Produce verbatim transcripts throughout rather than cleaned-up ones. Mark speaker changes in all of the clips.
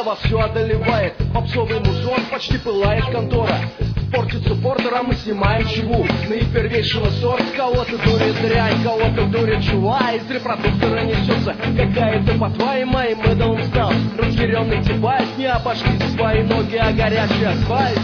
Speaker 1: меня вовсю одолевает. Попсовый музон, почти пылает контора. Портит суппортера, мы снимаем чего? Наипервейшего сорта, кого-то дурит дрянь, кого-то дурит чува. Из репродуктора несется какая-то ботва, и моим идолом стал разъяренный девайс. Не обошли свои ноги, а горячий асфальт.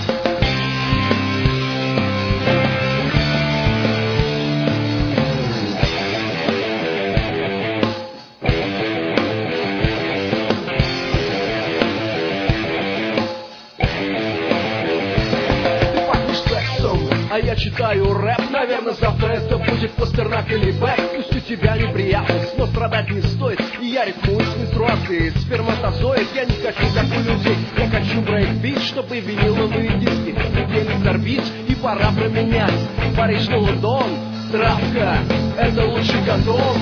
Speaker 1: А я читаю рэп, наверное, завтра это будет Пастернак или Бэк. Пусть у тебя неприятность, но страдать не стоит. И я рифмую с менструацией, сперматозоид. Я не хочу, как у людей, я хочу брейкбит, чтобы виниловые диски летели с орбит. И пора променять Париж на Лондон. Травка, это лучший кондом.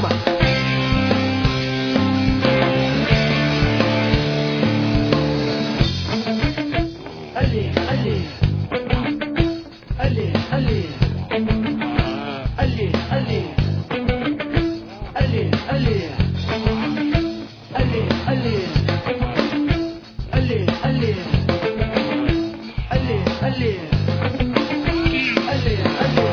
Speaker 1: Алле, алле. Allez, allez, allez, allez, allez, allez, allez, allez, allez, allez, allez, allez, allez, allez.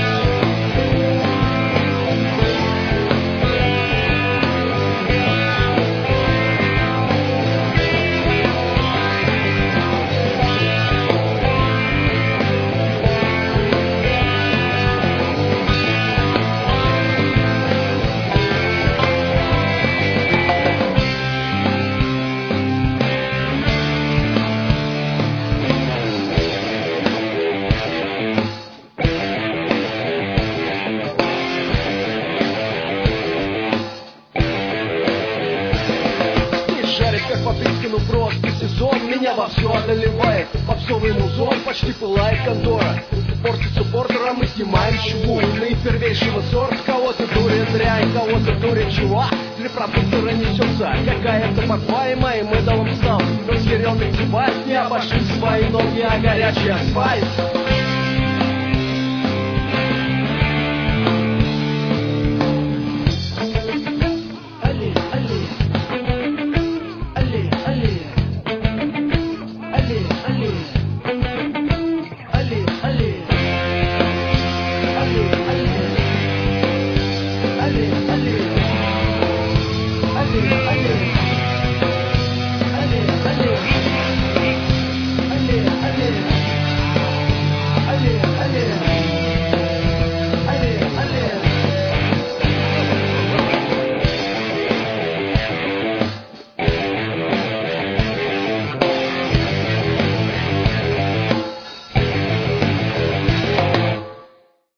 Speaker 1: Как по Прискину просто сезон, меня вовсю одолевает. Попсовый музон, почти пылает контора. Портит суппортера, мы снимаем чего? Наипервейшего сорта, кого-то дурит дрянь, кого-то дурит чува. С репродуктора несется какая-то ботва, и моим идолом стал разъяренный девайс. Не обошли свои ноги, а горячий асфальт.